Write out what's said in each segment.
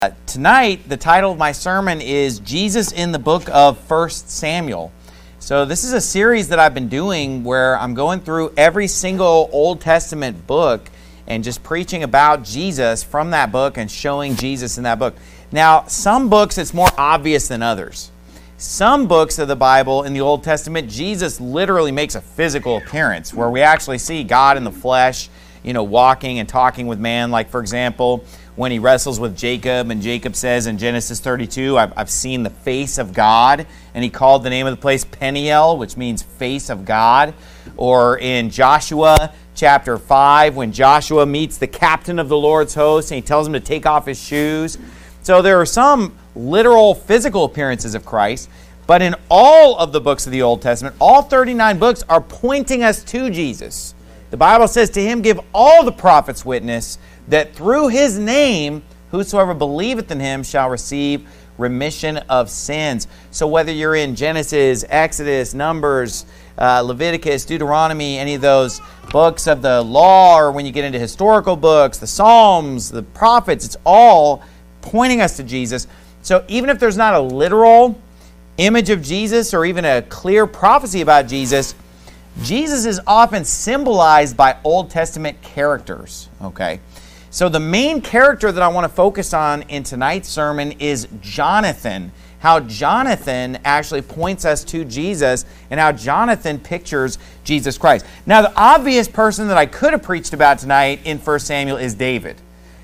Tonight, the title of my sermon is Jesus in the Book of 1 Samuel. So this is a series that I've been doing where I'm going through every single Old Testament book and just preaching about Jesus from that book and showing Jesus in that book. Now, some books it's more obvious than others. Some books of the Bible in the Old Testament, Jesus literally makes a physical appearance where we actually see God in the flesh, walking and talking with man. Like, for example, when he wrestles with Jacob, and Jacob says in Genesis 32, I've seen the face of God, and he called the name of the place Peniel, which means face of God. Or in Joshua chapter 5, when Joshua meets the captain of the Lord's host, and he tells him to take off his shoes. So there are some literal physical appearances of Christ, but in all of the books of the Old Testament, all 39 books are pointing us to Jesus. The Bible says, to him give all the prophets witness, that through his name, whosoever believeth in him shall receive remission of sins. So whether you're in Genesis, Exodus, Numbers, Leviticus, Deuteronomy, any of those books of the law, or when you get into historical books, the Psalms, the prophets, it's all pointing us to Jesus. So even if there's not a literal image of Jesus or even a clear prophecy about Jesus, Jesus is often symbolized by Old Testament characters, okay? So the main character that I want to focus on in tonight's sermon is Jonathan. How Jonathan actually points us to Jesus and how Jonathan pictures Jesus Christ. Now, the obvious person that I could have preached about tonight in 1 Samuel is David.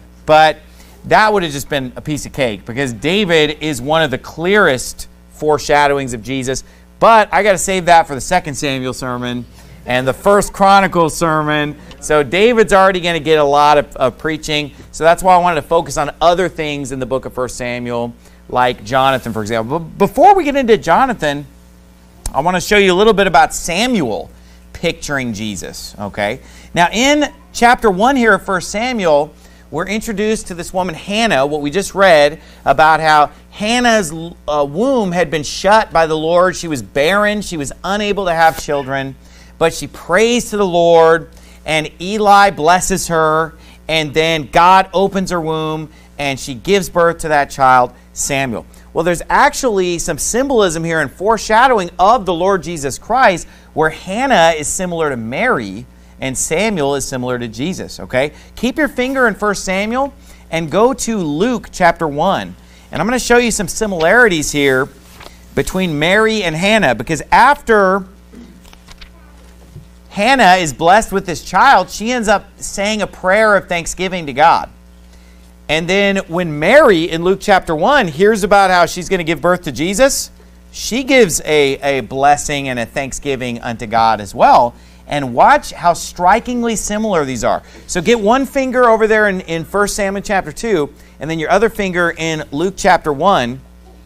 But that would have just been a piece of cake because David is one of the clearest foreshadowings of Jesus. But I got to save that for the 2 Samuel sermon and the 1 Chronicles sermon. So David's already going to get a lot of preaching. So that's why I wanted to focus on other things in the book of 1 Samuel, like Jonathan, for example. But before we get into Jonathan, I want to show you a little bit about Samuel picturing Jesus. Okay. Now in chapter 1 here of 1 Samuel, we're introduced to this woman Hannah, what we just read about how Hannah's womb had been shut by the Lord. She was barren. She was unable to have children. But she prays to the Lord, and Eli blesses her, and then God opens her womb, and she gives birth to that child, Samuel. Well, there's actually some symbolism here and foreshadowing of the Lord Jesus Christ, where Hannah is similar to Mary, and Samuel is similar to Jesus, okay? Keep your finger in 1 Samuel and go to Luke chapter 1. And I'm going to show you some similarities here between Mary and Hannah, because after Hannah is blessed with this child, she ends up saying a prayer of thanksgiving to God. And then when Mary in Luke chapter 1 hears about how she's going to give birth to Jesus, she gives a blessing and a thanksgiving unto God as well. And watch how strikingly similar these are. So get one finger over there in 1 Samuel chapter 2, and then your other finger in Luke chapter 1.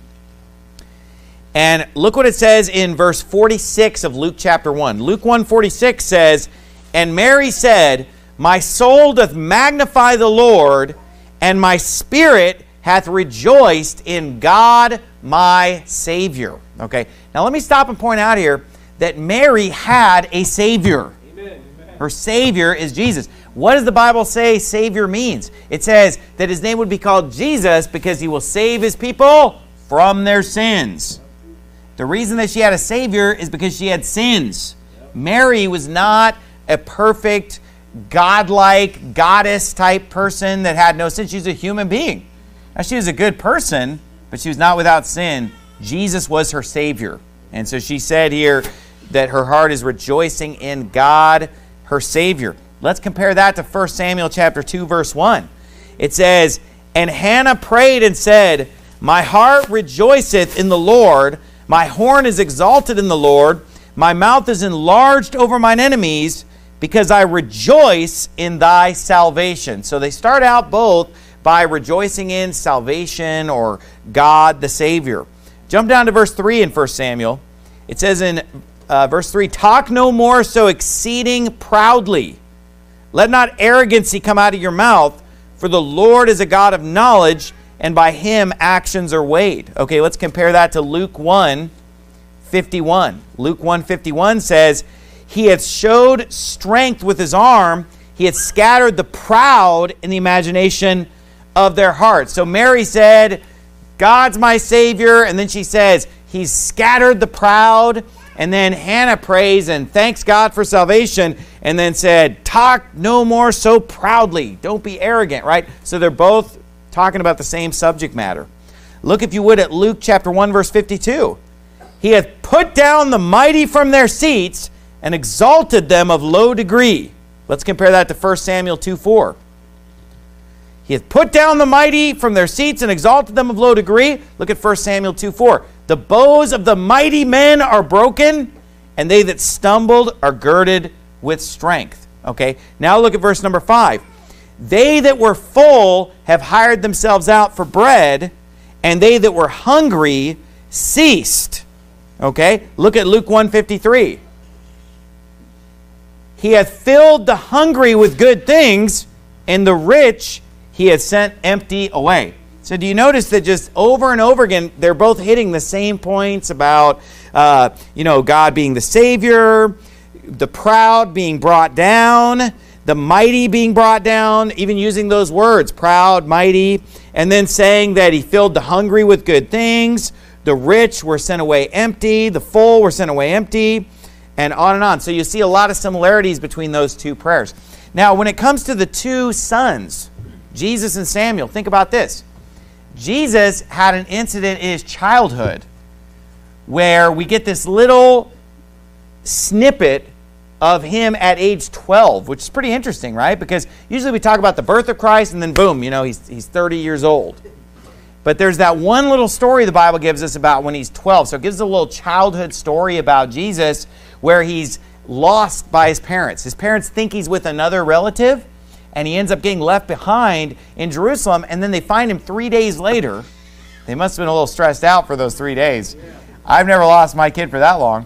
And look what it says in verse 46 of Luke chapter 1. Luke 1:46 says, "And Mary said, My soul doth magnify the Lord, and my spirit hath rejoiced in God my Savior." Okay, now let me stop and point out here that Mary had a Savior. Amen. Her Savior is Jesus. What does the Bible say Savior means? It says that his name would be called Jesus because he will save his people from their sins. The reason that she had a Savior is because she had sins. Mary was not a perfect, godlike, goddess-type person that had no sin. She was a human being. Now, she was a good person, but she was not without sin. Jesus was her Savior. And so she said here that her heart is rejoicing in God, her Savior. Let's compare that to 1 Samuel chapter 2, verse 1. It says, "And Hannah prayed and said, My heart rejoiceth in the Lord, my horn is exalted in the Lord, my mouth is enlarged over mine enemies, because I rejoice in thy salvation." So they start out both by rejoicing in salvation or God the Savior. Jump down to verse 3 in 1 Samuel. It says in verse 3, "Talk no more so exceeding proudly. Let not arrogancy come out of your mouth, for the Lord is a God of knowledge, and by him actions are weighed." Okay, let's compare that to Luke 1:51. Luke 1:51 says, "He hath showed strength with his arm, he hath scattered the proud in the imagination of their hearts. So Mary said, God's my Savior. And then she says, He's scattered the proud. And then Hannah prays and thanks God for salvation. And then said, talk no more so proudly. Don't be arrogant, right? So they're both talking about the same subject matter. Look, if you would, at Luke chapter 1, verse 52. He hath put down the mighty from their seats and exalted them of low degree. Let's compare that to 1 Samuel 2:4. He hath put down the mighty from their seats and exalted them of low degree. Look at 1 Samuel 2:4. The bows of the mighty men are broken, and they that stumbled are girded with strength. Okay, now look at verse number 5. They that were full have hired themselves out for bread, and they that were hungry ceased. Okay, look at Luke 1:53. He hath filled the hungry with good things, and the rich He hath sent empty away. So do you notice that just over and over again, they're both hitting the same points about, God being the Savior, the proud being brought down, the mighty being brought down, even using those words, proud, mighty, and then saying that He filled the hungry with good things, the rich were sent away empty, the full were sent away empty, and on and on. So you see a lot of similarities between those two prayers. Now, when it comes to the two sons, Jesus and Samuel, think about this. Jesus had an incident in His childhood where we get this little snippet of Him at age 12, which is pretty interesting, right? Because usually we talk about the birth of Christ and then boom, he's 30 years old. But there's that one little story the Bible gives us about when He's 12. So it gives us a little childhood story about Jesus where He's lost by His parents. His parents think He's with another relative, and He ends up getting left behind in Jerusalem, and then they find Him 3 days later. They must have been a little stressed out for those 3 days. I've never lost my kid for that long.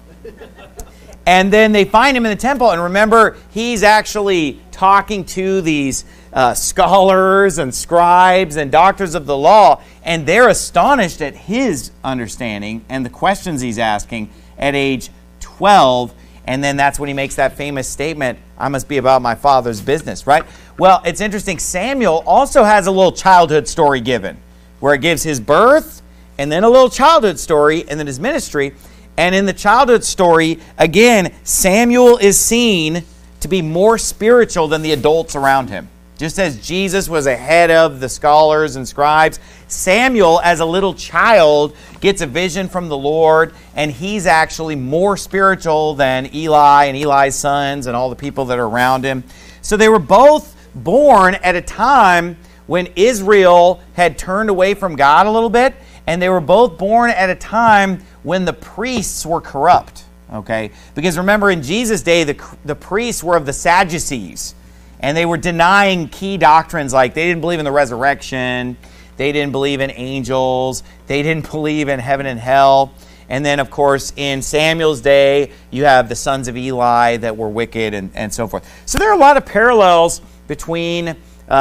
And then they find Him in the temple, and remember, He's actually talking to these scholars and scribes and doctors of the law, and they're astonished at His understanding and the questions He's asking at age 12. And then that's when He makes that famous statement, I must be about my Father's business, right? Well, it's interesting. Samuel also has a little childhood story given, where it gives his birth, and then a little childhood story, and then his ministry. And in the childhood story, again, Samuel is seen to be more spiritual than the adults around him. Just as Jesus was ahead of the scholars and scribes, Samuel, as a little child, gets a vision from the Lord, and he's actually more spiritual than Eli and Eli's sons and all the people that are around him. So they were both born at a time when Israel had turned away from God a little bit, and they were both born at a time when the priests were corrupt. Okay? Because remember, in Jesus' day, the priests were of the Sadducees. And they were denying key doctrines like they didn't believe in the resurrection, they didn't believe in angels, they didn't believe in heaven and hell. And then, of course, in Samuel's day, you have the sons of Eli that were wicked and so forth. So there are a lot of parallels between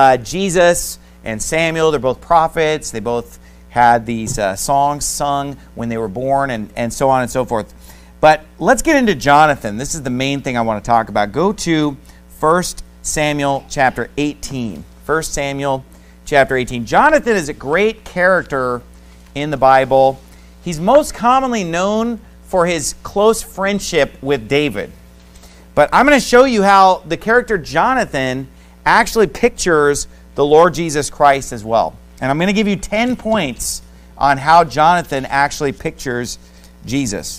Jesus and Samuel. They're both prophets. They both had these songs sung when they were born and so on and so forth. But let's get into Jonathan. This is the main thing I want to talk about. Go to 1 Samuel chapter 18. 1 Samuel chapter 18. Jonathan is a great character in the Bible. He's most commonly known for his close friendship with David. But I'm going to show you how the character Jonathan actually pictures the Lord Jesus Christ as well. And I'm going to give you 10 points on how Jonathan actually pictures Jesus.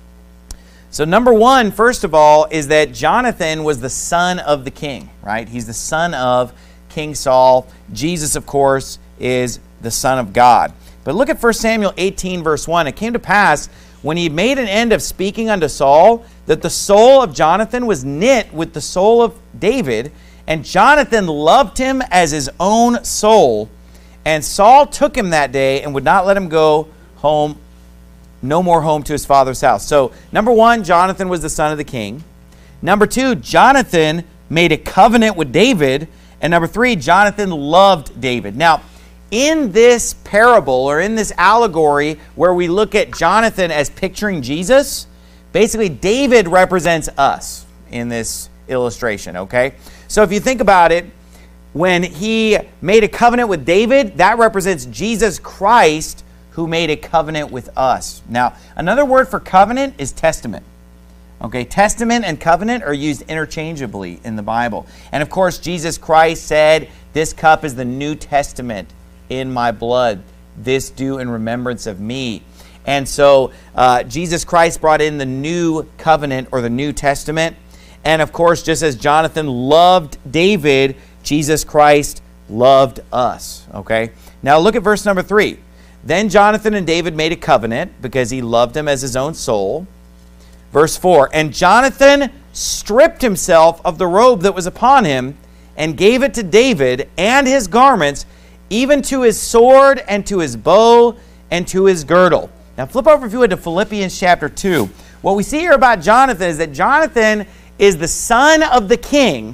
So number one, first of all, is that Jonathan was the son of the king, right? He's the son of King Saul. Jesus, of course, is the Son of God. But look at 1 Samuel 18, verse 1. It came to pass, when he made an end of speaking unto Saul, that the soul of Jonathan was knit with the soul of David, and Jonathan loved him as his own soul. And Saul took him that day and would not let him go home, no more home to his father's house. So, number one, Jonathan was the son of the king. Number two, Jonathan made a covenant with David. And number three, Jonathan loved David. Now, in this parable, or in this allegory, where we look at Jonathan as picturing Jesus, basically David represents us in this illustration, okay? So if you think about it, when he made a covenant with David, that represents Jesus Christ who made a covenant with us. Now, another word for covenant is testament. Okay, testament and covenant are used interchangeably in the Bible. And of course, Jesus Christ said, "This cup is the New Testament in my blood. This do in remembrance of me." And so Jesus Christ brought in the new covenant or the New Testament. And of course, just as Jonathan loved David, Jesus Christ loved us. Okay, now look at verse number 3. Then Jonathan and David made a covenant because he loved him as his own soul. Verse 4, and Jonathan stripped himself of the robe that was upon him and gave it to David and his garments, even to his sword and to his bow and to his girdle. Now flip over, if you would, to Philippians chapter 2. What we see here about Jonathan is that Jonathan is the son of the king,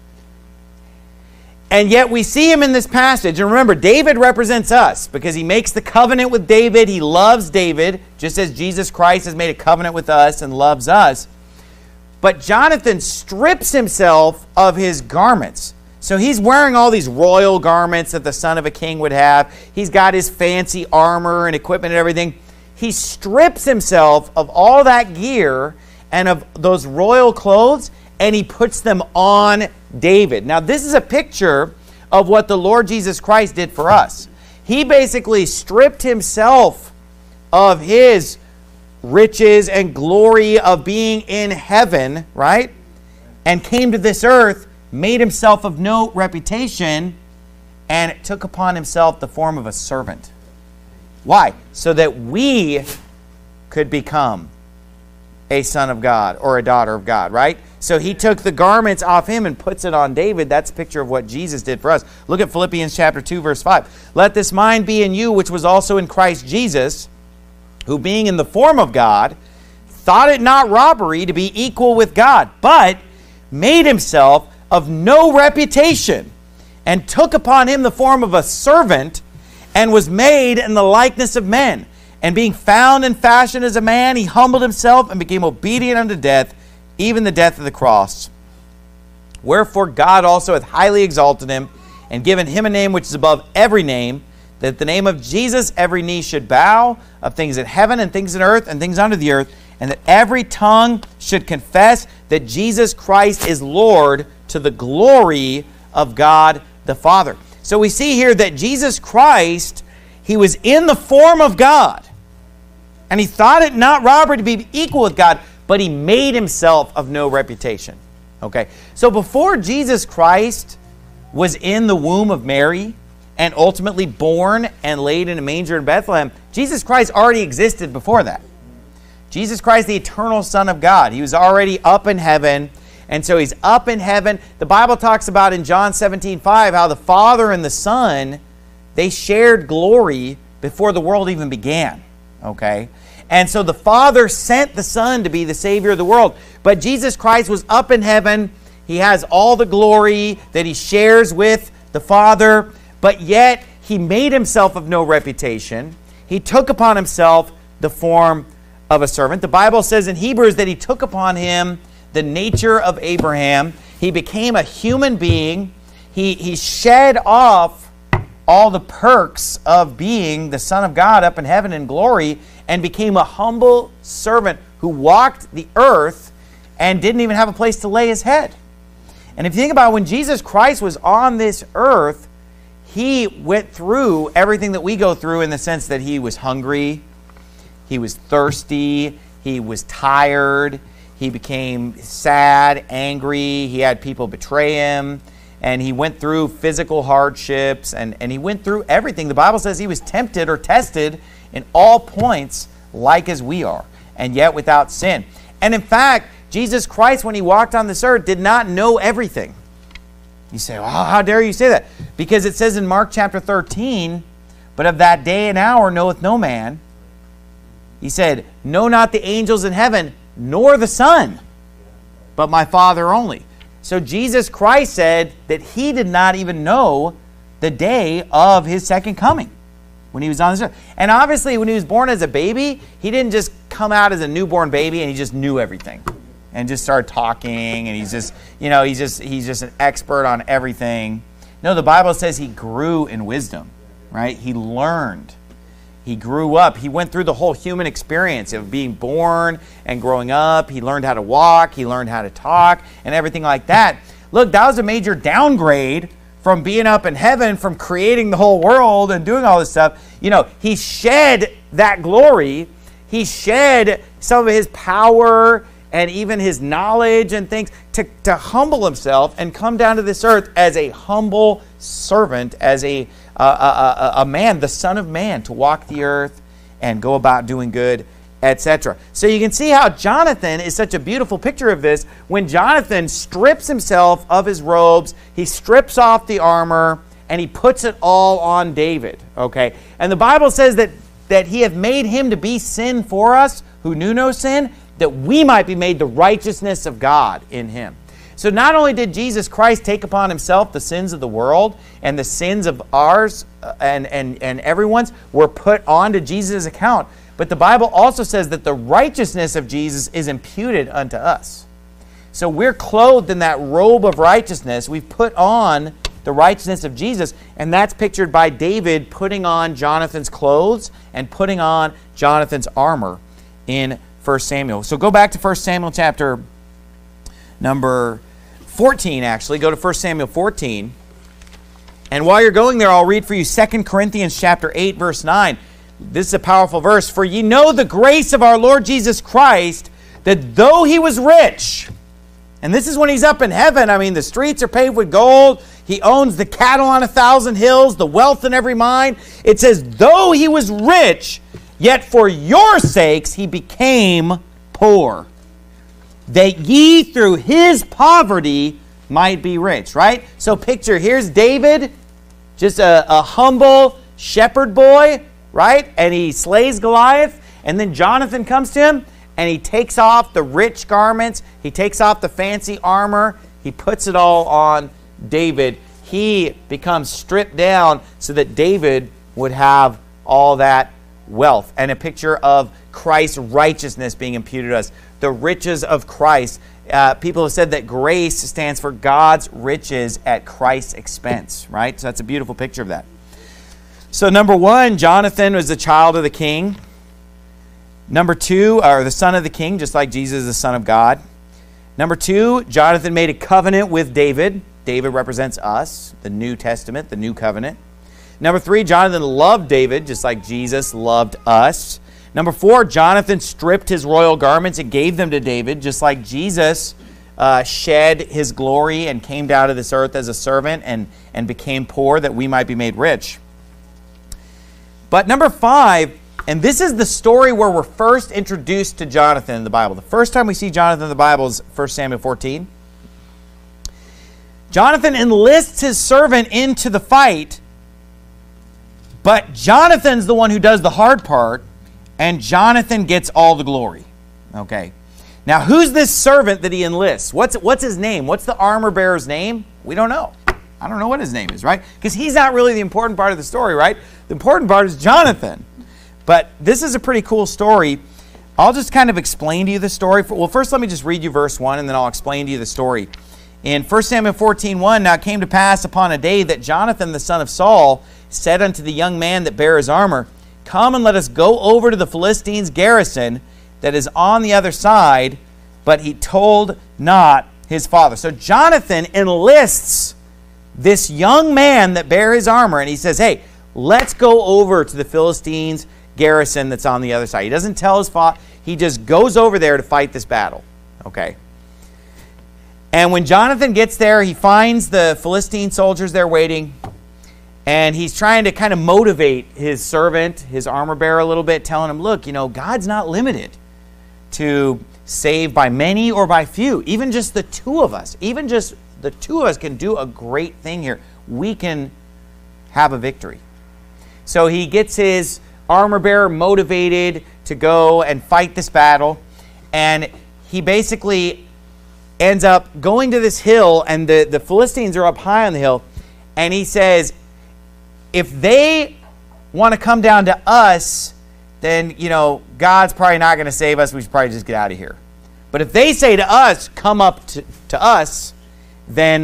and yet we see him in this passage. And remember, David represents us because he makes the covenant with David. He loves David, just as Jesus Christ has made a covenant with us and loves us. But Jonathan strips himself of his garments. So he's wearing all these royal garments that the son of a king would have. He's got his fancy armor and equipment and everything. He strips himself of all that gear and of those royal clothes, and he puts them on David. Now, this is a picture of what the Lord Jesus Christ did for us. He basically stripped himself of his riches and glory of being in heaven, right? And came to this earth, made himself of no reputation, and took upon himself the form of a servant. Why? So that we could become a son of God or a daughter of God, right? So he took the garments off him and puts it on David. That's a picture of what Jesus did for us. Look at Philippians chapter 2, verse 5. Let this mind be in you, which was also in Christ Jesus, who being in the form of God, thought it not robbery to be equal with God, but made himself of no reputation, and took upon him the form of a servant, and was made in the likeness of men. And being found in fashion as a man, he humbled himself and became obedient unto death, even the death of the cross. Wherefore God also hath highly exalted him, and given him a name which is above every name, that at the name of Jesus every knee should bow, of things in heaven and things in earth and things under the earth, and that every tongue should confess that Jesus Christ is Lord, to the glory of God the Father. So we see here that Jesus Christ, he was in the form of God, and he thought it not robbery to be equal with God, but he made himself of no reputation. Okay, so before Jesus Christ was in the womb of Mary and ultimately born and laid in a manger in Bethlehem, Jesus Christ already existed before that. Jesus Christ, the eternal Son of God, he was already up in heaven. And so he's up in heaven. The Bible talks about in John 17:5 how the Father and the Son, they shared glory before the world even began. Okay? And so the Father sent the Son to be the Savior of the world. But Jesus Christ was up in heaven. He has all the glory that he shares with the Father. But yet he made himself of no reputation. He took upon himself the form of a servant. The Bible says in Hebrews that he took upon him the nature of Abraham. He became a human being. He shed off all the perks of being the Son of God up in heaven in glory, and became a humble servant who walked the earth and didn't even have a place to lay his head. And if you think about it, when Jesus Christ was on this earth, he went through everything that we go through, in the sense that he was hungry, he was thirsty, he was tired, he became sad, angry, he had people betray him, and he went through physical hardships, and he went through everything. The Bible says he was tempted or tested in all points like as we are, and yet without sin. And in fact, Jesus Christ, when he walked on this earth, did not know everything. You say, well, how dare you say that? Because it says in Mark chapter 13, but of that day and hour knoweth no man. He said, know not the angels in heaven, nor the Son, but my Father only. So Jesus Christ said that he did not even know the day of his second coming when he was on this earth. And obviously when he was born as a baby, he didn't just come out as a newborn baby and he just knew everything and just started talking, and he's just, you know, he's just an expert on everything. No, the Bible says he grew in wisdom, right? He learned. He grew up. He went through the whole human experience of being born and growing up. He learned how to walk. He learned how to talk and everything like that. Look, that was a major downgrade from being up in heaven, from creating the whole world and doing all this stuff. You know, he shed that glory. He shed some of his power and even his knowledge and things to humble himself and come down to this earth as a humble servant, as a man, the Son of Man, to walk the earth and go about doing good, etc. So you can see how Jonathan is such a beautiful picture of this. When Jonathan strips himself of his robes, he strips off the armor, and he puts it all on David. Okay, and the Bible says that he hath made him to be sin for us, who knew no sin, that we might be made the righteousness of God in him. So not only did Jesus Christ take upon himself the sins of the world, and the sins of ours and everyone's were put onto Jesus' account, but the Bible also says that the righteousness of Jesus is imputed unto us. So we're clothed in that robe of righteousness. We've put on the righteousness of Jesus, and that's pictured by David putting on Jonathan's clothes and putting on Jonathan's armor in 1 Samuel. So go back to 1 Samuel chapter number 14, actually. Go to 1 Samuel 14. And while you're going there, I'll read for you 2 Corinthians chapter 8, verse 9. This is a powerful verse. For ye know the grace of our Lord Jesus Christ, that though he was rich, and this is when he's up in heaven. I mean, the streets are paved with gold. He owns the cattle on 1,000 hills, the wealth in every mine. It says, though he was rich, yet for your sakes he became poor, that ye through his poverty might be rich, right? So picture, here's David, just a humble shepherd boy, right? And he slays Goliath, and then Jonathan comes to him, and he takes off the rich garments, he takes off the fancy armor, he puts it all on David. He becomes stripped down so that David would have all that wealth, and a picture of Christ's righteousness being imputed to us. The riches of Christ. People have said that grace stands for God's riches at Christ's expense, right? So that's a beautiful picture of that. So number one, Jonathan was the child of the king. Number two, or the son of the king, just like Jesus is the son of God. Number two, Jonathan made a covenant with David. David represents us, the New Testament, the New Covenant. Number three, Jonathan loved David, just like Jesus loved us. Number four, Jonathan stripped his royal garments and gave them to David, just like Jesus shed his glory and came down to this earth as a servant and became poor that we might be made rich. But number five, and this is the story where we're first introduced to Jonathan in the Bible. The first time we see Jonathan in the Bible is 1 Samuel 14. Jonathan enlists his servant into the fight, but Jonathan's the one who does the hard part, and Jonathan gets all the glory. Okay. Now, who's this servant that he enlists? What's his name? What's the armor bearer's name? We don't know. I don't know what his name is, right? Because he's not really the important part of the story, right? The important part is Jonathan. But this is a pretty cool story. I'll just kind of explain to you the story. Well, first let me just read you verse 1, and then I'll explain to you the story. In 1 Samuel 14:1, now it came to pass upon a day that Jonathan the son of Saul said unto the young man that bare his armor, Come and let us go over to the Philistines' garrison that is on the other side. But he told not his father. So Jonathan enlists this young man that bare his armor, and he says, hey, let's go over to the Philistines' garrison that's on the other side. He doesn't tell his father. He just goes over there to fight this battle. Okay. And when Jonathan gets there, he finds the Philistine soldiers there waiting. And he's trying to kind of motivate his servant, his armor bearer a little bit, telling him, look, God's not limited to save by many or by few. Even just the two of us, can do a great thing here. We can have a victory. So he gets his armor bearer motivated to go and fight this battle. And he basically ends up going to this hill, and the Philistines are up high on the hill. And he says, if they want to come down to us, then, God's probably not going to save us. We should probably just get out of here. But if they say to us, come up to us, then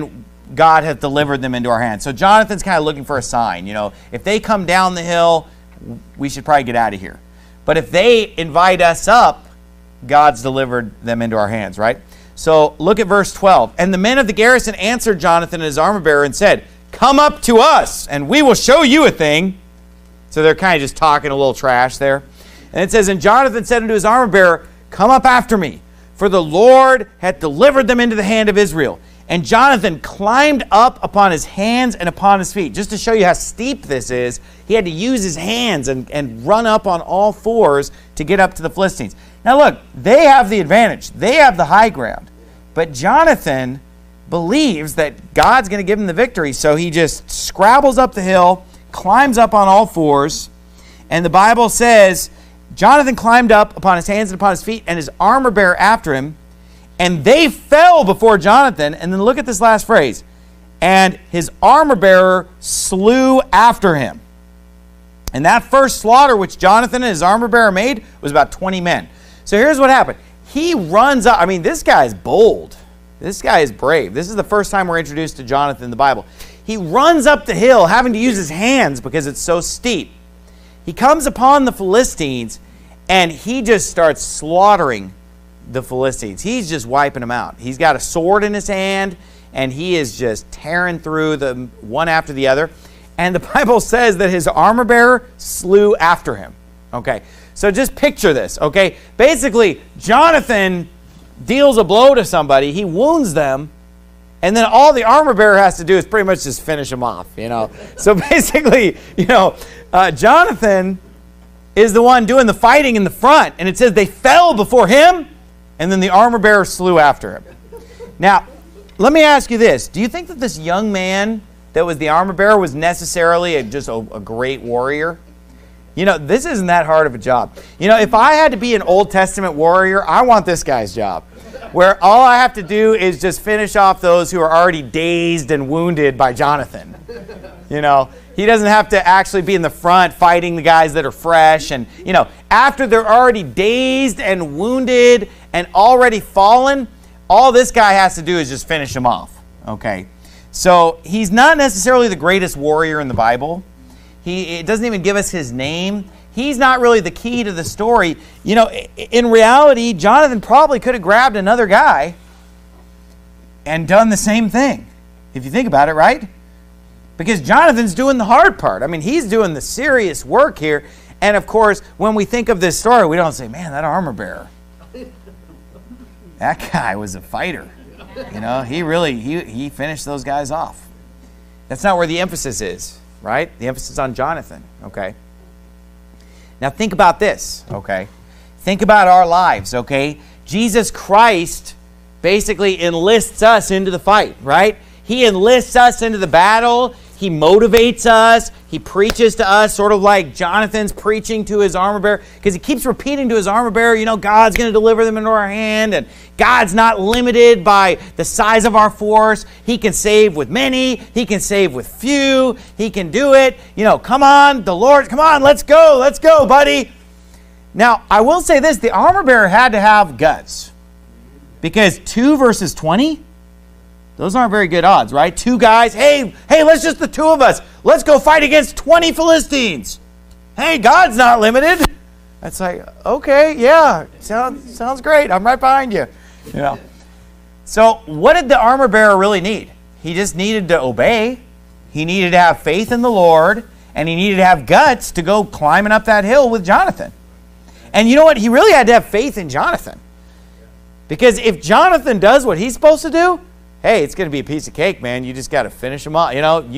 God hath delivered them into our hands. So Jonathan's kind of looking for a sign. If they come down the hill, we should probably get out of here. But if they invite us up, God's delivered them into our hands, right? So look at verse 12. And the men of the garrison answered Jonathan and his armor-bearer and said, come up to us, and we will show you a thing. So they're kind of just talking a little trash there. And it says, and Jonathan said unto his armor-bearer, come up after me, for the Lord hath delivered them into the hand of Israel. And Jonathan climbed up upon his hands and upon his feet. Just to show you how steep this is, he had to use his hands and run up on all fours to get up to the Philistines. Now look, they have the advantage. They have the high ground. But Jonathan believes that God's going to give him the victory. So he just scrabbles up the hill, climbs up on all fours. And the Bible says, Jonathan climbed up upon his hands and upon his feet, and his armor-bearer after him. And they fell before Jonathan. And then look at this last phrase. And his armor-bearer slew after him. And that first slaughter which Jonathan and his armor-bearer made was about 20 men. So here's what happened. He runs up. I mean, this guy is bold. This guy is brave. This is the first time we're introduced to Jonathan in the Bible. He runs up the hill, having to use his hands because it's so steep. He comes upon the Philistines, and he just starts slaughtering the Philistines. He's just wiping them out. He's got a sword in his hand, and he is just tearing through them one after the other. And the Bible says that his armor-bearer slew after him. Okay, so just picture this, okay? Basically, Jonathan deals a blow to somebody, he wounds them, and then all the armor-bearer has to do is pretty much just finish him off, So basically, Jonathan is the one doing the fighting in the front, and it says they fell before him, and then the armor-bearer slew after him. Now, let me ask you this. Do you think that this young man that was the armor-bearer was necessarily just a great warrior? This isn't that hard of a job. If I had to be an Old Testament warrior, I want this guy's job, where all I have to do is just finish off those who are already dazed and wounded by Jonathan. He doesn't have to actually be in the front fighting the guys that are fresh. And, after they're already dazed and wounded and already fallen, all this guy has to do is just finish them off. Okay? So he's not necessarily the greatest warrior in the Bible. It doesn't even give us his name. He's not really the key to the story. In reality, Jonathan probably could have grabbed another guy and done the same thing, if you think about it, right? Because Jonathan's doing the hard part. I mean, he's doing the serious work here. And of course, when we think of this story, we don't say, man, that armor-bearer, that guy was a fighter. He finished those guys off. That's not where the emphasis is. Right? The emphasis on Jonathan, okay? Now think about this, okay? Think about our lives, okay? Jesus Christ basically enlists us into the fight, right? He enlists us into the battle. He motivates us. He preaches to us, sort of like Jonathan's preaching to his armor-bearer, because he keeps repeating to his armor-bearer, God's going to deliver them into our hand, and God's not limited by the size of our force. He can save with many. He can save with few. He can do it. Come on, the Lord, come on, let's go, buddy. Now, I will say this, the armor-bearer had to have guts, because 2 verses 20, those aren't very good odds, right? 2 guys, hey, let's just the 2 of us. Let's go fight against 20 Philistines. Hey, God's not limited. That's like, okay, yeah, sounds great. I'm right behind you. So what did the armor bearer really need? He just needed to obey. He needed to have faith in the Lord, and he needed to have guts to go climbing up that hill with Jonathan. And you know what? He really had to have faith in Jonathan. Because if Jonathan does what he's supposed to do, hey, it's going to be a piece of cake, man. You just got to finish him up.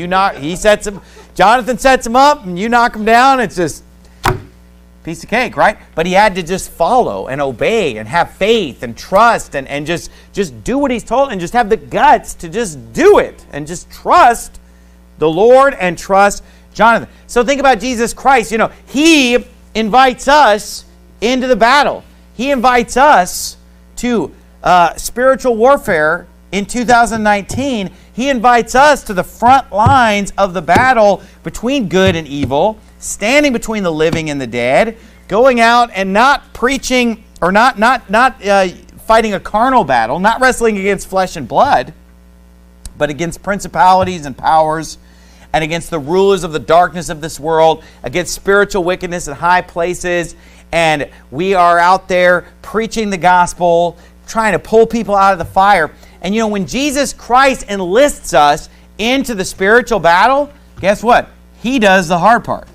Jonathan sets him up, and you knock him down. It's just piece of cake, right? But he had to just follow and obey and have faith and trust and just do what he's told and just have the guts to just do it and just trust the Lord and trust Jonathan. So think about Jesus Christ. He invites us into the battle. He invites us to spiritual warfare. In 2019, he invites us to the front lines of the battle between good and evil, standing between the living and the dead, going out and not preaching or not fighting a carnal battle, not wrestling against flesh and blood, but against principalities and powers, and against the rulers of the darkness of this world, against spiritual wickedness in high places. And we are out there preaching the gospel, trying to pull people out of the fire. And you know, when Jesus Christ enlists us into the spiritual battle, guess what? He does the hard part.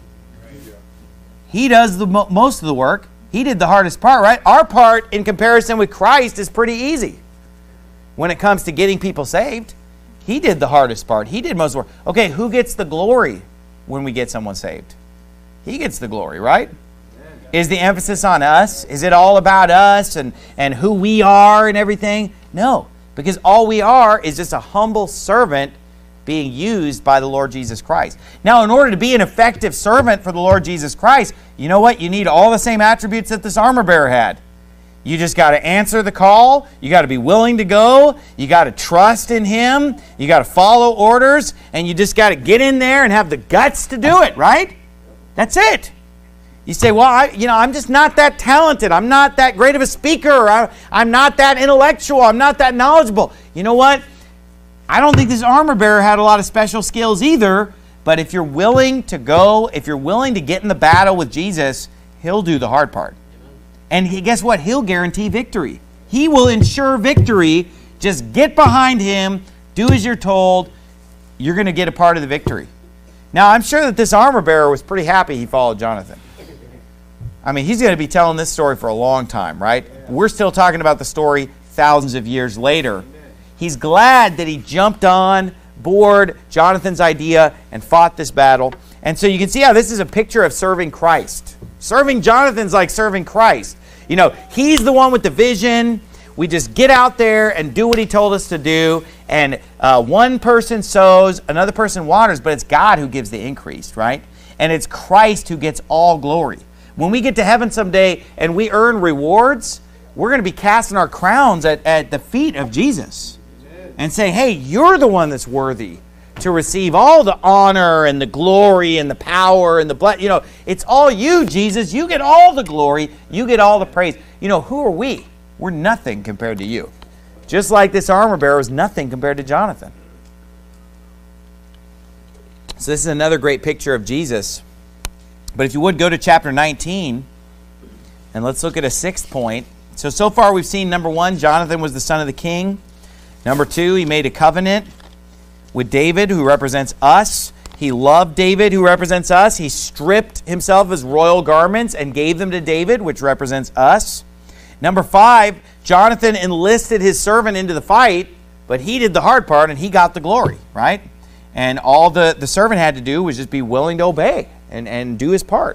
He does the most of the work. He did the hardest part, right? Our part in comparison with Christ is pretty easy. When it comes to getting people saved, He did the hardest part. He did most of the work. Okay, who gets the glory when we get someone saved? He gets the glory, right? Is the emphasis on us? Is it all about us and who we are and everything? No, because all we are is just a humble servant being used by the Lord Jesus Christ. Now, in order to be an effective servant for the Lord Jesus Christ, you know what? You need all the same attributes that this armor bearer had. You just got to answer the call. You got to be willing to go. You got to trust in Him. You got to follow orders. And you just got to get in there and have the guts to do it, right? That's it. You say, well, I'm just not that talented. I'm not that great of a speaker. I'm not that intellectual. I'm not that knowledgeable. You know what? I don't think this armor bearer had a lot of special skills either. But if you're willing to go, if you're willing to get in the battle with Jesus, He'll do the hard part. And guess what? He'll guarantee victory. He will ensure victory. Just get behind Him. Do as you're told. You're going to get a part of the victory. Now, I'm sure that this armor bearer was pretty happy he followed Jonathan. I mean, he's going to be telling this story for a long time, right? We're still talking about the story thousands of years later. He's glad that he jumped on board Jonathan's idea and fought this battle. And so you can see how this is a picture of serving Christ. Serving Jonathan's like serving Christ. You know, he's the one with the vision. We just get out there and do what he told us to do. And one person sows, another person waters, but it's God who gives the increase, right? And it's Christ who gets all glory. When we get to heaven someday and we earn rewards, we're going to be casting our crowns at the feet of Jesus and say, hey, you're the one that's worthy to receive all the honor and the glory and the power and the blood. You know, it's all you, Jesus. You get all the glory. You get all the praise. You know, who are we? We're nothing compared to you. Just like this armor bearer was nothing compared to Jonathan. So this is another great picture of Jesus. But if you would, go to chapter 19, and let's look at a sixth point. So far we've seen, number one, Jonathan was the son of the king. Number two, he made a covenant with David, who represents us. He loved David, who represents us. He stripped himself of his royal garments and gave them to David, which represents us. Number five, Jonathan enlisted his servant into the fight, but he did the hard part and he got the glory, right? And all the servant had to do was just be willing to obey and do his part.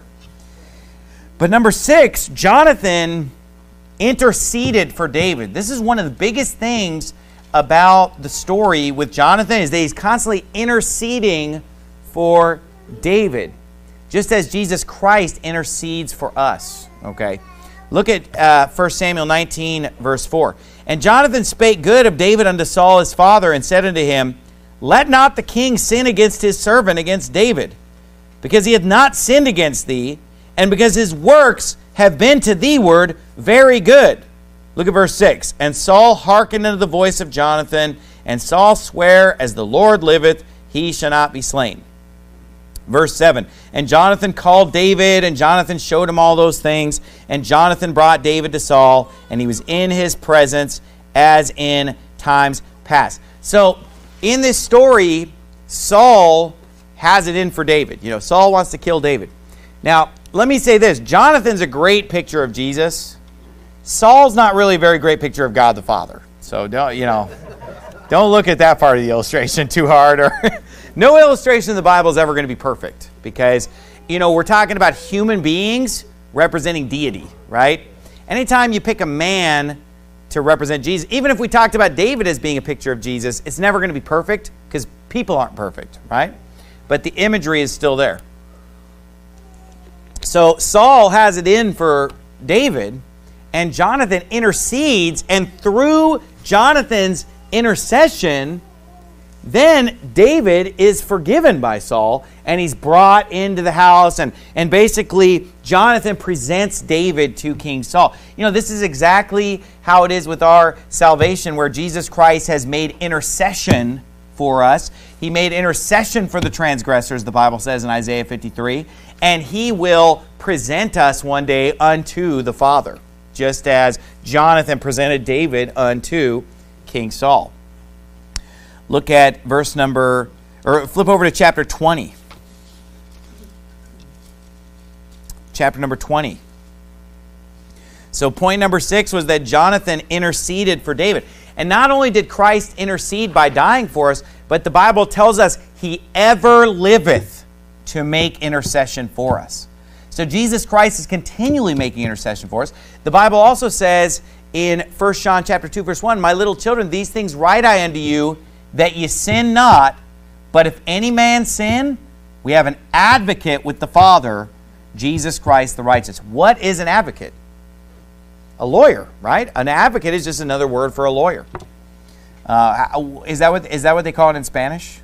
But number six, Jonathan interceded for David. This is one of the biggest things about the story with Jonathan, is that he's constantly interceding for David, just as Jesus Christ intercedes for us. Okay, look at 1 Samuel 19, verse 4. And Jonathan spake good of David unto Saul his father, and said unto him, let not the king sin against his servant, against David, because he hath not sinned against thee, and because his works have been to thee-ward very good. Look at verse 6. And Saul hearkened unto the voice of Jonathan, and Saul sware, as the Lord liveth, he shall not be slain. Verse 7. And Jonathan called David, and Jonathan showed him all those things. And Jonathan brought David to Saul, and he was in his presence as in times past. So, in this story, Saul has it in for David. You know, Saul wants to kill David. Now, let me say this. Jonathan's a great picture of Jesus. Saul's not really a very great picture of God the Father. So don't look at that part of the illustration too hard. Or no illustration in the Bible is ever going to be perfect, because, you know, we're talking about human beings representing deity, right? Anytime you pick a man to represent Jesus, even if we talked about David as being a picture of Jesus, it's never going to be perfect because people aren't perfect, right? But the imagery is still there. So Saul has it in for David, and Jonathan intercedes, and through Jonathan's intercession, then David is forgiven by Saul, and he's brought into the house, and basically Jonathan presents David to King Saul. You know, this is exactly how it is with our salvation, where Jesus Christ has made intercession for us. He made intercession for the transgressors, the Bible says in Isaiah 53. And he will present us one day unto the Father, just as Jonathan presented David unto King Saul. Look at flip over to chapter 20. Chapter number 20. So point number 6 was that Jonathan interceded for David. And not only did Christ intercede by dying for us, but the Bible tells us he ever liveth to make intercession for us. So Jesus Christ is continually making intercession for us. The Bible also says in 1 John chapter 2, verse 1, "My little children, these things write I unto you, that ye sin not. But if any man sin, we have an advocate with the Father, Jesus Christ the righteous." What is an advocate? A lawyer, right? An advocate is just another word for a lawyer. Is that what they call it in Spanish?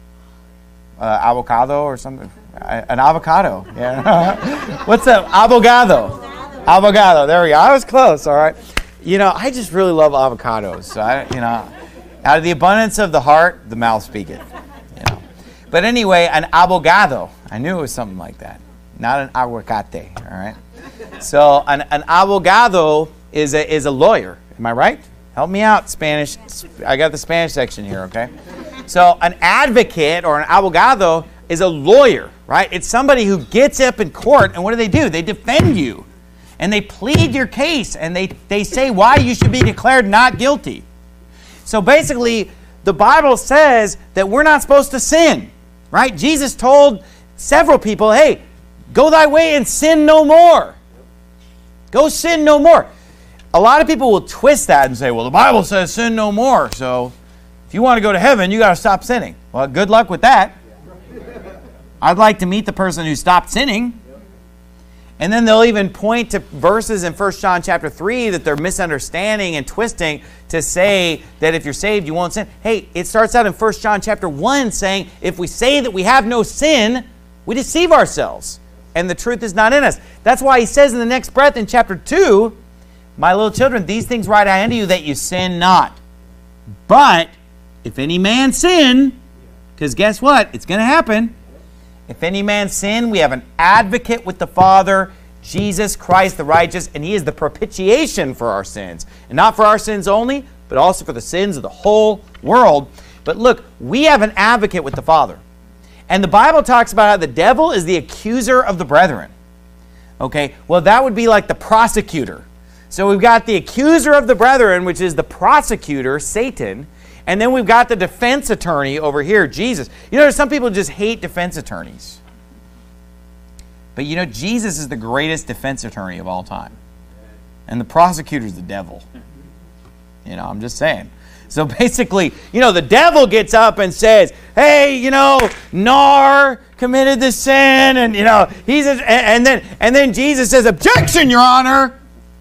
Avocado or something? An avocado. Yeah. What's up? Abogado. Abogado. There we go. I was close. All right. I just really love avocados. So out of the abundance of the heart, the mouth speaketh. But anyway, an abogado. I knew it was something like that. Not an aguacate. All right. So an abogado is a lawyer. Am I right? Help me out, Spanish. I got the Spanish section here, okay? So an advocate or an abogado is a lawyer, right? It's somebody who gets up in court, and what do? They defend you. And they plead your case, and they say why you should be declared not guilty. So basically, the Bible says that we're not supposed to sin, right? Jesus told several people, hey, go thy way and sin no more. Go sin no more. A lot of people will twist that and say, well, the Bible says sin no more, so if you want to go to heaven, you got to stop sinning. Well, good luck with that. I'd like to meet the person who stopped sinning. And then they'll even point to verses in 1 John chapter 3 that they're misunderstanding and twisting to say that if you're saved, you won't sin. Hey, it starts out in 1 John chapter 1 saying, if we say that we have no sin, we deceive ourselves, and the truth is not in us. That's why he says in the next breath in chapter 2, "My little children, these things write I unto you, that you sin not. But if any man sin," because guess what? It's going to happen. "If any man sin, we have an advocate with the Father, Jesus Christ the righteous, and he is the propitiation for our sins." And not for our sins only, but also for the sins of the whole world. But look, we have an advocate with the Father. And the Bible talks about how the devil is the accuser of the brethren. Okay, well, that would be like the prosecutor. So we've got the accuser of the brethren, which is the prosecutor, Satan. And then we've got the defense attorney over here, Jesus. There's some people who just hate defense attorneys. But Jesus is the greatest defense attorney of all time. And the prosecutor is the devil. I'm just saying. So basically, the devil gets up and says, hey, Nar committed this sin, and and then Jesus says, objection, Your Honor.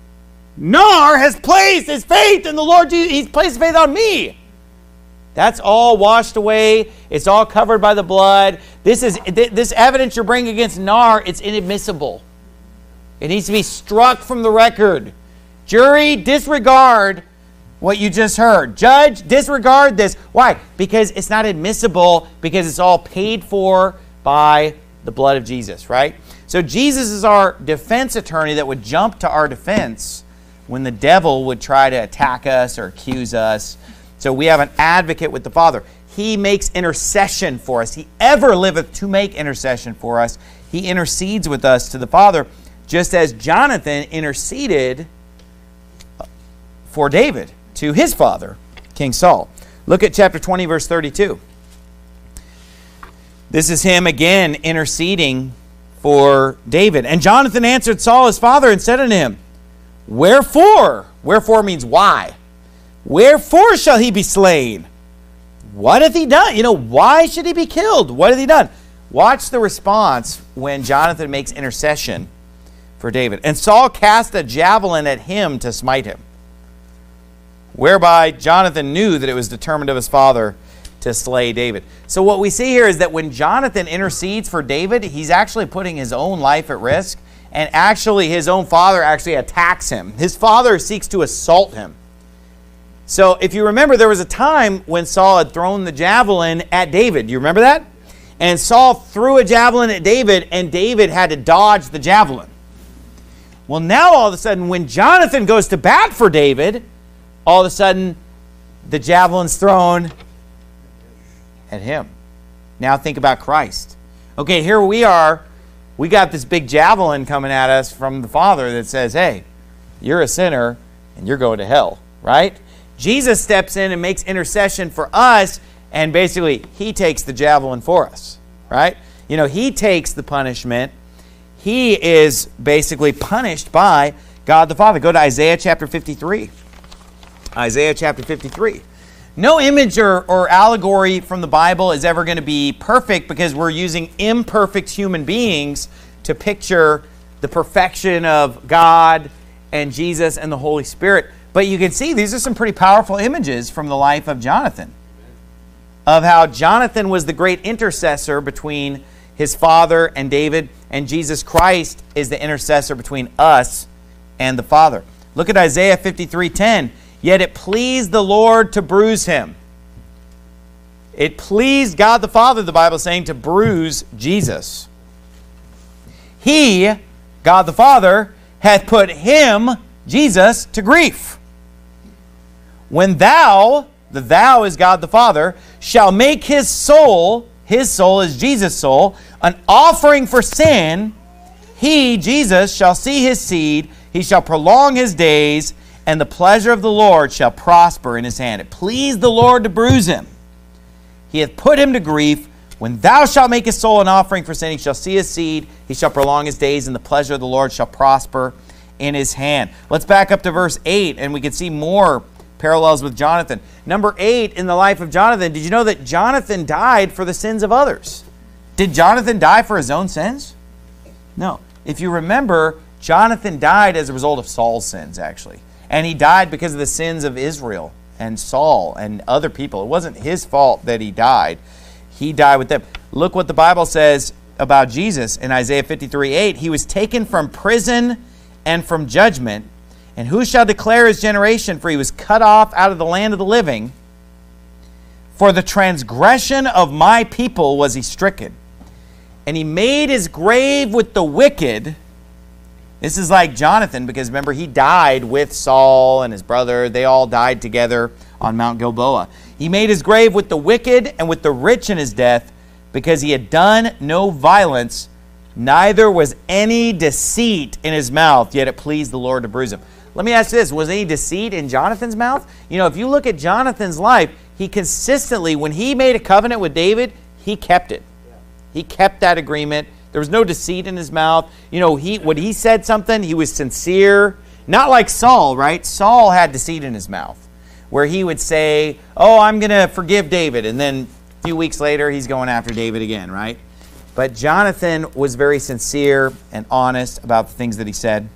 Nar has placed his faith in the Lord Jesus. He's placed his faith on me. That's all washed away. It's all covered by the blood. This evidence you're bringing against Nar, it's inadmissible. It needs to be struck from the record. Jury, disregard what you just heard. Judge, disregard this. Why? Because it's not admissible, because it's all paid for by the blood of Jesus, right? So Jesus is our defense attorney that would jump to our defense when the devil would try to attack us or accuse us. So we have an advocate with the Father. He makes intercession for us. He ever liveth to make intercession for us. He intercedes with us to the Father, just as Jonathan interceded for David to his father, King Saul. Look at chapter 20, verse 32. This is him again interceding for David. And Jonathan answered Saul his father and said unto him, wherefore? Wherefore means why. Wherefore shall he be slain? What hath he done? Why should he be killed? What hath he done? Watch the response when Jonathan makes intercession for David. And Saul cast a javelin at him to smite him, whereby Jonathan knew that it was determined of his father to slay David. So what we see here is that when Jonathan intercedes for David, he's actually putting his own life at risk, and actually his own father actually attacks him. His father seeks to assault him. So if you remember, there was a time when Saul had thrown the javelin at David. Do you remember that? And Saul threw a javelin at David, and David had to dodge the javelin. Well, now all of a sudden, when Jonathan goes to bat for David, all of a sudden, the javelin's thrown at him. Now think about Christ. Okay, here we are. We got this big javelin coming at us from the Father that says, hey, you're a sinner and you're going to hell, right? Jesus steps in and makes intercession for us, and basically he takes the javelin for us, right? You know, he takes the punishment. He is basically punished by God the Father. Go to Isaiah chapter 53. Isaiah chapter 53. No image or allegory from the Bible is ever going to be perfect because we're using imperfect human beings to picture the perfection of God and Jesus and the Holy Spirit. But you can see these are some pretty powerful images from the life of Jonathan, of how Jonathan was the great intercessor between his father and David, and Jesus Christ is the intercessor between us and the Father. Look at Isaiah 53:10. Yet it pleased the Lord to bruise him. It pleased God the Father, the Bible is saying, to bruise Jesus. He, God the Father, hath put him, Jesus, to grief. When thou, the thou is God the Father, shall make his soul is Jesus' soul, an offering for sin, he, Jesus, shall see his seed, he shall prolong his days, and the pleasure of the Lord shall prosper in his hand. It pleased the Lord to bruise him. He hath put him to grief. When thou shalt make his soul an offering for sin, he shall see his seed, he shall prolong his days, and the pleasure of the Lord shall prosper in his hand. Let's back up to verse 8, and we can see more parallels with Jonathan. Number 8 in the life of Jonathan. Did you know that Jonathan died for the sins of others? Did Jonathan die for his own sins? No. If you remember, Jonathan died as a result of Saul's sins, actually. And he died because of the sins of Israel and Saul and other people. It wasn't his fault that he died. He died with them. Look what the Bible says about Jesus in Isaiah 53:8. He was taken from prison and from judgment. And who shall declare his generation? For he was cut off out of the land of the living. For the transgression of my people was he stricken. And he made his grave with the wicked. This is like Jonathan, because remember, he died with Saul and his brother. They all died together on Mount Gilboa. He made his grave with the wicked and with the rich in his death, because he had done no violence, neither was any deceit in his mouth, yet it pleased the Lord to bruise him. Let me ask you this, was any deceit in Jonathan's mouth? You know, if you look at Jonathan's life, he consistently, when he made a covenant with David, he kept it. He kept that agreement. There was no deceit in his mouth. You know, when he said something, he was sincere. Not like Saul, right? Saul had deceit in his mouth, where he would say, oh, I'm going to forgive David. And then a few weeks later, he's going after David again, right? But Jonathan was very sincere and honest about the things that he said.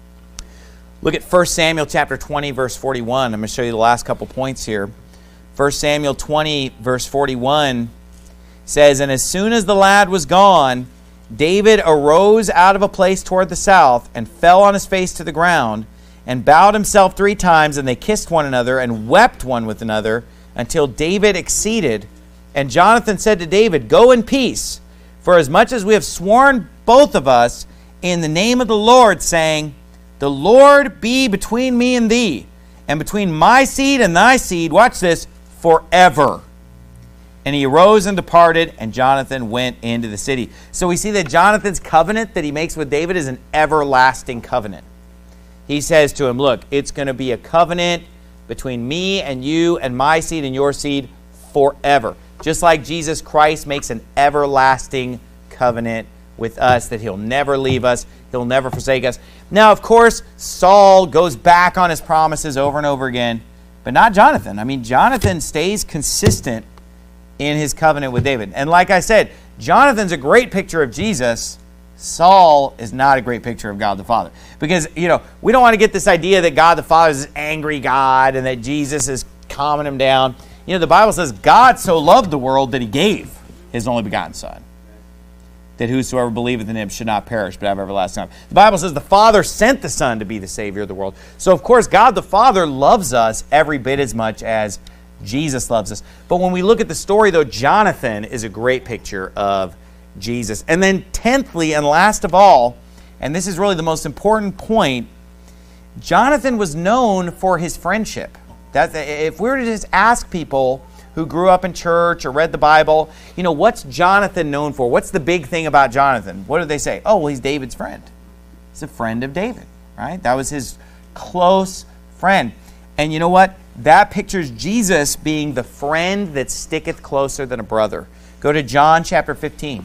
Look at 1 Samuel chapter 20, verse 41. I'm going to show you the last couple points here. 1 Samuel 20, verse 41 says, and as soon as the lad was gone, David arose out of a place toward the south and fell on his face to the ground and bowed himself 3 times, and they kissed one another and wept one with another until David exceeded. And Jonathan said to David, go in peace, for as much as we have sworn both of us in the name of the Lord, saying, the Lord be between me and thee, and between my seed and thy seed, watch this, forever. And he arose and departed, and Jonathan went into the city. So we see that Jonathan's covenant that he makes with David is an everlasting covenant. He says to him, look, it's going to be a covenant between me and you and my seed and your seed forever. Just like Jesus Christ makes an everlasting covenant with us, that he'll never leave us, he'll never forsake us. Now, of course, Saul goes back on his promises over and over again, but not Jonathan. I mean, Jonathan stays consistent in his covenant with David. And like I said, Jonathan's a great picture of Jesus. Saul is not a great picture of God the Father. Because, you know, we don't want to get this idea that God the Father is this angry God and that Jesus is calming him down. You know, the Bible says God so loved the world that he gave his only begotten Son. that whosoever believeth in him should not perish, but have everlasting life. The Bible says the Father sent the Son to be the Savior of the world. So, of course, God the Father loves us every bit as much as Jesus loves us. But when we look at the story, though, Jonathan is a great picture of Jesus. And then 10thly, and last of all, and this is really the most important point, Jonathan was known for his friendship. If we were to just ask people who grew up in church or read the Bible, what's Jonathan known for? What's the big thing about Jonathan? What do they say? Oh, well, he's David's friend. He's a friend of David, right? That was his close friend. And you know what? That pictures Jesus being the friend that sticketh closer than a brother. Go to John chapter 15.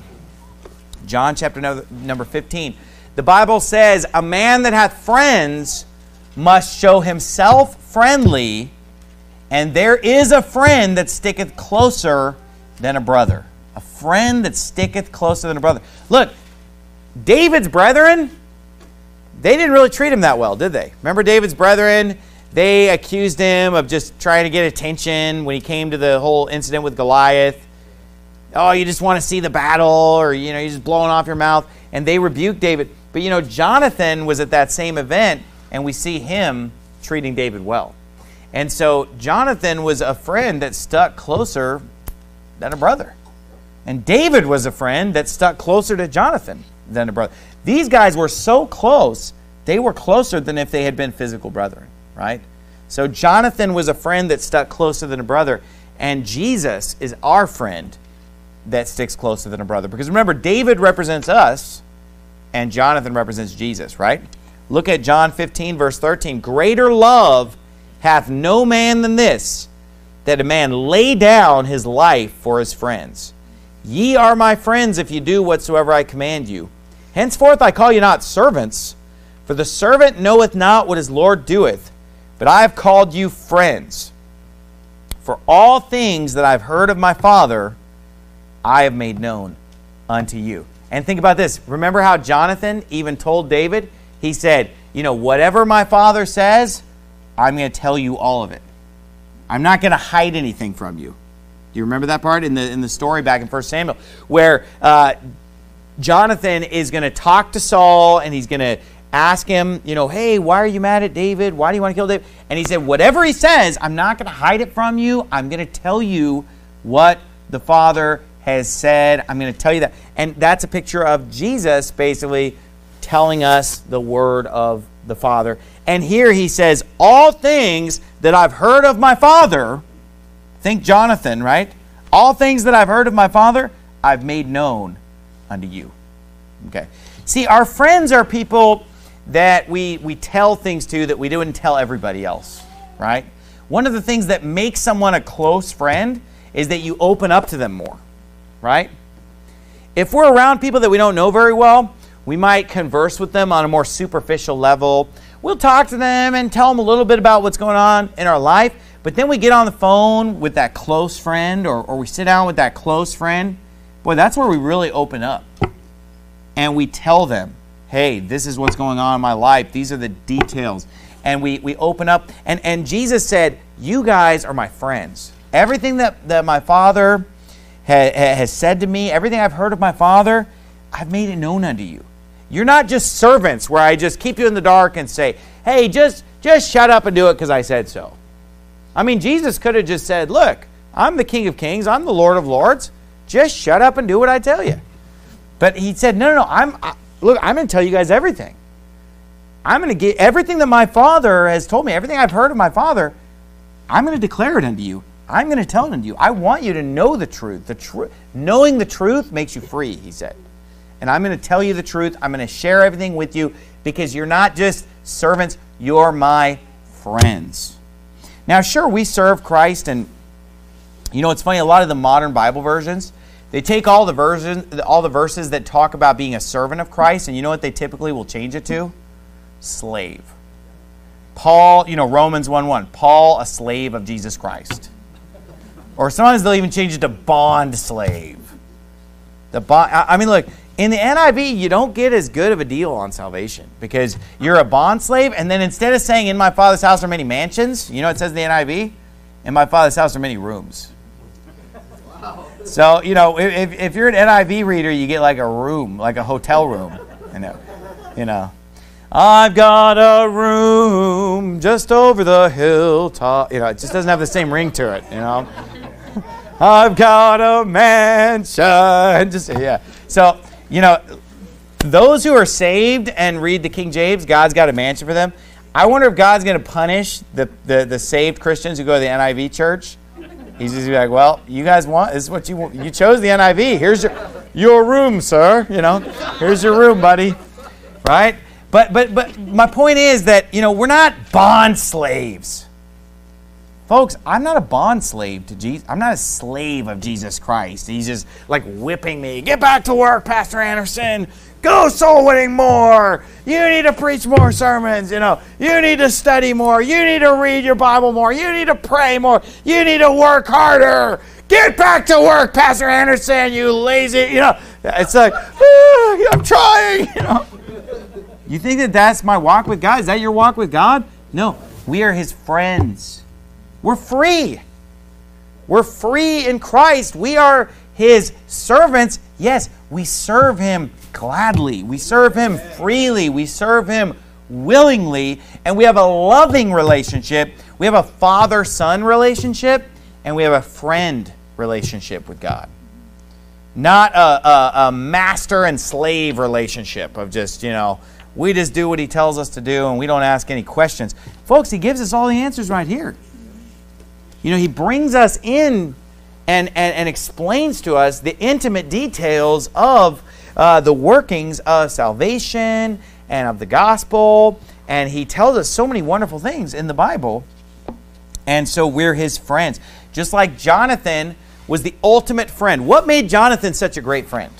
John chapter number 15. The Bible says, a man that hath friends must show himself friendly, and there is a friend that sticketh closer than a brother. A friend that sticketh closer than a brother. Look, David's brethren, they didn't really treat him that well, did they? Remember David's brethren? They accused him of just trying to get attention when he came to the whole incident with Goliath. Oh, you just want to see the battle, or, you're just blowing off your mouth. And they rebuked David. But, Jonathan was at that same event, and we see him treating David well. And so Jonathan was a friend that stuck closer than a brother. And David was a friend that stuck closer to Jonathan than a brother. These guys were so close, they were closer than if they had been physical brethren, right? So Jonathan was a friend that stuck closer than a brother. And Jesus is our friend that sticks closer than a brother. Because remember, David represents us, and Jonathan represents Jesus, right? Look at John 15, verse 13. Greater love hath no man than this, that a man lay down his life for his friends. Ye are my friends if you do whatsoever I command you. Henceforth I call you not servants, for the servant knoweth not what his Lord doeth, but I have called you friends. For all things that I have heard of my Father, I have made known unto you. And think about this. Remember how Jonathan even told David? He said, whatever my Father says, I'm going to tell you all of it. I'm not going to hide anything from you. Do you remember that part in the story back in 1 Samuel? Where Jonathan is going to talk to Saul, and he's going to ask him, hey, why are you mad at David? Why do you want to kill David? And he said, whatever he says, I'm not going to hide it from you. I'm going to tell you what the Father has said. I'm going to tell you that. And that's a picture of Jesus basically telling us the word of the Father. And here he says, all things that I've heard of my Father, think Jonathan, right? All things that I've heard of my Father, I've made known unto you. Okay. See, our friends are people that we tell things to that we wouldn't tell everybody else, right? One of the things that makes someone a close friend is that you open up to them more, right? If we're around people that we don't know very well, we might converse with them on a more superficial level. We'll talk to them and tell them a little bit about what's going on in our life, but then we get on the phone with that close friend, or we sit down with that close friend. Boy, that's where we really open up. And we tell them, hey, this is what's going on in my life. These are the details. And we open up. And Jesus said, you guys are my friends. Everything that my Father has said to me, everything I've heard of my Father, I've made it known unto you. You're not just servants where I just keep you in the dark and say, hey, just shut up and do it because I said so. I mean, Jesus could have just said, look, I'm the King of Kings. I'm the Lord of Lords. Just shut up and do what I tell you. But he said, no, I'm going to tell you guys everything. I'm going to get everything that my Father has told me, everything I've heard of my Father, I'm going to declare it unto you. I'm going to tell it unto you. I want you to know the truth. Knowing the truth makes you free, he said. And I'm going to tell you the truth. I'm going to share everything with you because you're not just servants, you're my friends. Now, sure, we serve Christ, and it's funny, a lot of the modern Bible versions, they take all the verses that talk about being a servant of Christ, and you know what they typically will change it to? Slave. Paul, Romans 1:1, Paul, a slave of Jesus Christ. Or sometimes they'll even change it to bond slave. Look, in the NIV, you don't get as good of a deal on salvation because you're a bond slave, and then instead of saying, in my Father's house are many mansions, it says in the NIV, in my Father's house are many rooms. Wow. So, if you're an NIV reader, you get like a room, like a hotel room. I've got a room just over the hilltop. It just doesn't have the same ring to it, I've got a mansion. So, those who are saved and read the King James, God's got a mansion for them. I wonder if God's going to punish the saved Christians who go to the NIV church. He's just like, well, you guys want, this is what you want. You chose the NIV. Here's your room, sir. Here's your room, buddy. Right? But my point is that, we're not bond slaves. Folks, I'm not a bond slave to Jesus. I'm not a slave of Jesus Christ. He's just like whipping me. Get back to work, Pastor Anderson. Go soul winning more. You need to preach more sermons. You need to study more. You need to read your Bible more. You need to pray more. You need to work harder. Get back to work, Pastor Anderson, you lazy. It's like, I'm trying. You think that that's my walk with God? Is that your walk with God? No, we are His friends. We're free. We're free in Christ. We are His servants. Yes, we serve Him gladly. We serve Him freely. We serve Him willingly. And we have a loving relationship. We have a father-son relationship. And we have a friend relationship with God. Not a master and slave relationship of just, we just do what He tells us to do and we don't ask any questions. Folks, He gives us all the answers right here. He brings us in and explains to us the intimate details of the workings of salvation and of the gospel. And He tells us so many wonderful things in the Bible. And so we're His friends. Just like Jonathan was the ultimate friend. What made Jonathan such a great friend?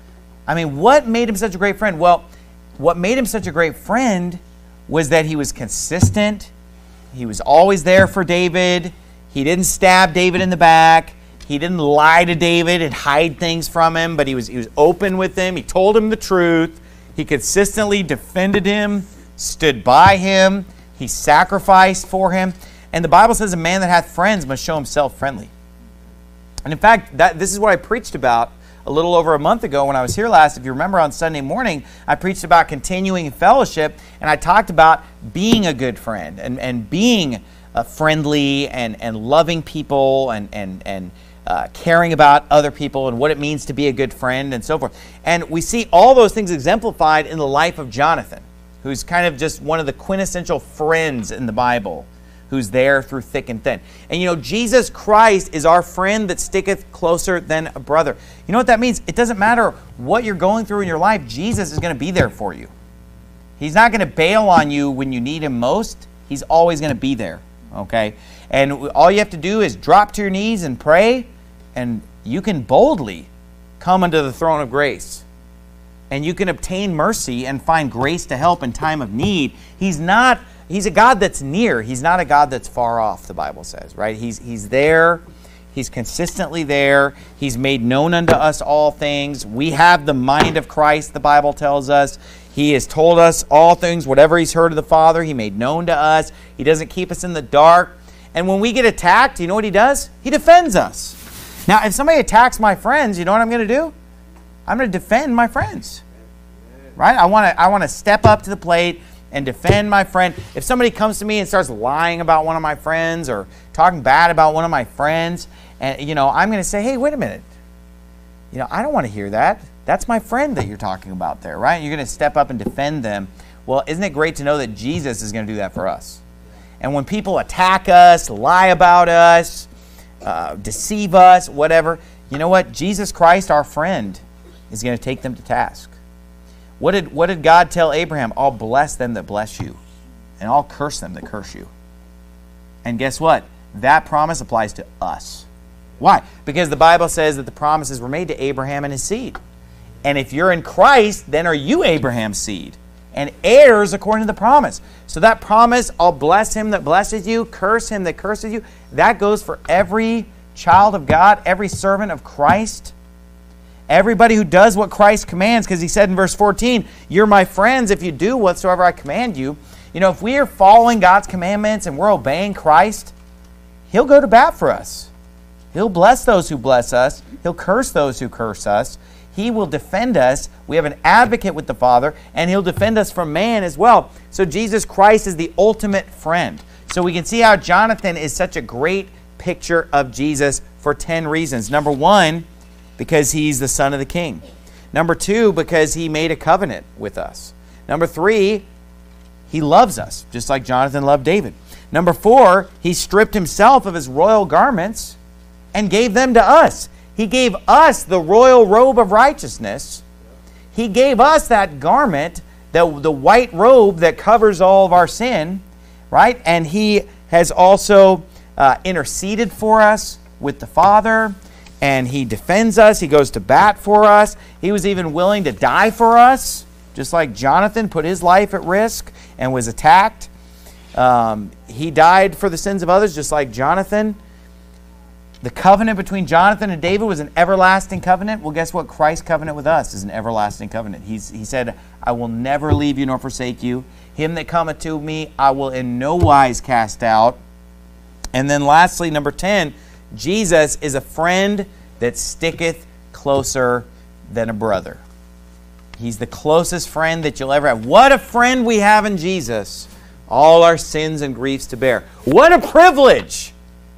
What made him such a great friend? Well, what made him such a great friend was that he was consistent. He was always there for David. He didn't stab David in the back. He didn't lie to David and hide things from him, but he was open with him. He told him the truth. He consistently defended him, stood by him. He sacrificed for him. And the Bible says a man that hath friends must show himself friendly. And in fact, this is what I preached about a little over a month ago when I was here last. If you remember, on Sunday morning, I preached about continuing in fellowship, and I talked about being a good friend and being friendly and loving people and caring about other people and what it means to be a good friend and so forth. And we see all those things exemplified in the life of Jonathan, who's kind of just one of the quintessential friends in the Bible, who's there through thick and thin. And Jesus Christ is our friend that sticketh closer than a brother. You know what that means? It doesn't matter what you're going through in your life, Jesus is going to be there for you. He's not going to bail on you when you need Him most. He's always going to be there. Okay? And all you have to do is drop to your knees and pray, and you can boldly come unto the throne of grace. And you can obtain mercy and find grace to help in time of need. He's a God that's near. He's not a God that's far off, the Bible says, right? He's there. He's consistently there. He's made known unto us all things. We have the mind of Christ, the Bible tells us. He has told us all things. Whatever He's heard of the Father, He made known to us. He doesn't keep us in the dark. And when we get attacked, you know what He does? He defends us. Now, if somebody attacks my friends, you know what I'm going to do? I'm going to defend my friends. Right? I want to step up to the plate and defend my friend. If somebody comes to me and starts lying about one of my friends or talking bad about one of my friends, and I'm going to say, hey, wait a minute. I don't want to hear that. That's my friend that you're talking about there, right? You're going to step up and defend them. Well, isn't it great to know that Jesus is going to do that for us? And when people attack us, lie about us, deceive us, whatever, you know what? Jesus Christ, our friend, is going to take them to task. What did God tell Abraham? I'll bless them that bless you, and I'll curse them that curse you. And guess what? That promise applies to us. Why? Because the Bible says that the promises were made to Abraham and his seed. And if you're in Christ, then are you Abraham's seed and heirs according to the promise. So that promise, I'll bless him that blesses you, curse him that curses you, that goes for every child of God, every servant of Christ. Everybody who does what Christ commands, because He said in verse 14, you're my friends if you do whatsoever I command you. If we are following God's commandments and we're obeying Christ, He'll go to bat for us. He'll bless those who bless us. He'll curse those who curse us. He will defend us. We have an advocate with the Father, and He'll defend us from man as well. So Jesus Christ is the ultimate friend. So we can see how Jonathan is such a great picture of Jesus for 10 reasons. Number 1, because he's the son of the king. Number 2, because he made a covenant with us. Number 3, he loves us, just like Jonathan loved David. Number 4, he stripped himself of his royal garments and gave them to us. He gave us the royal robe of righteousness. He gave us that garment, the white robe that covers all of our sin, right? And He has also interceded for us with the Father, and He defends us. He goes to bat for us. He was even willing to die for us, just like Jonathan put his life at risk and was attacked. He died for the sins of others, just like Jonathan. The covenant between Jonathan and David was an everlasting covenant. Well, guess what? Christ's covenant with us is an everlasting covenant. He said, I will never leave you nor forsake you. Him that cometh to me, I will in no wise cast out. And then lastly, number 10, Jesus is a friend that sticketh closer than a brother. He's the closest friend that you'll ever have. What a friend we have in Jesus. All our sins and griefs to bear. What a privilege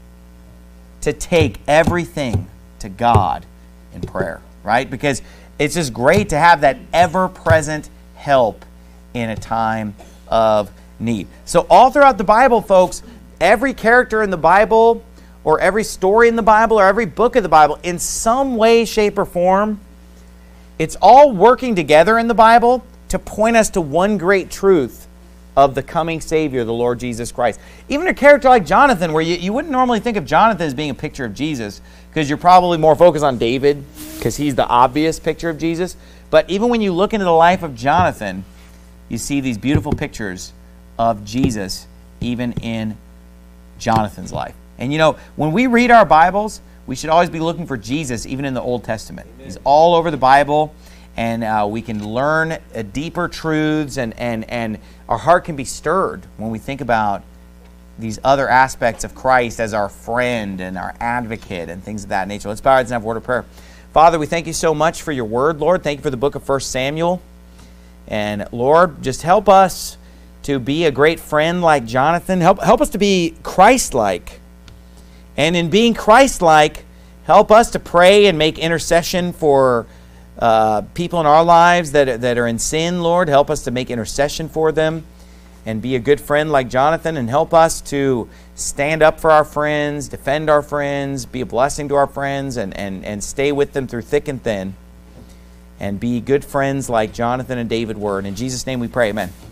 to take everything to God in prayer, right? Because it's just great to have that ever-present help in a time of need. So all throughout the Bible, folks, every character in the Bible, or every story in the Bible, or every book of the Bible, in some way, shape, or form, it's all working together in the Bible to point us to one great truth of the coming Savior, the Lord Jesus Christ. Even a character like Jonathan, where you wouldn't normally think of Jonathan as being a picture of Jesus, because you're probably more focused on David, because he's the obvious picture of Jesus. But even when you look into the life of Jonathan, you see these beautiful pictures of Jesus, even in Jonathan's life. And you know, when we read our Bibles, we should always be looking for Jesus, even in the Old Testament. Amen. He's all over the Bible. And we can learn deeper truths, and our heart can be stirred when we think about these other aspects of Christ as our friend and our advocate and things of that nature. Let's bow our heads and have a word of prayer. Father, we thank you so much for your word, Lord. Thank you for the book of 1 Samuel. And Lord, just help us to be a great friend like Jonathan. Help us to be Christ-like. And in being Christ-like, help us to pray and make intercession for people in our lives that are in sin, Lord. Help us to make intercession for them and be a good friend like Jonathan, and help us to stand up for our friends, defend our friends, be a blessing to our friends, and stay with them through thick and thin, and be good friends like Jonathan and David were. And in Jesus' name we pray, amen.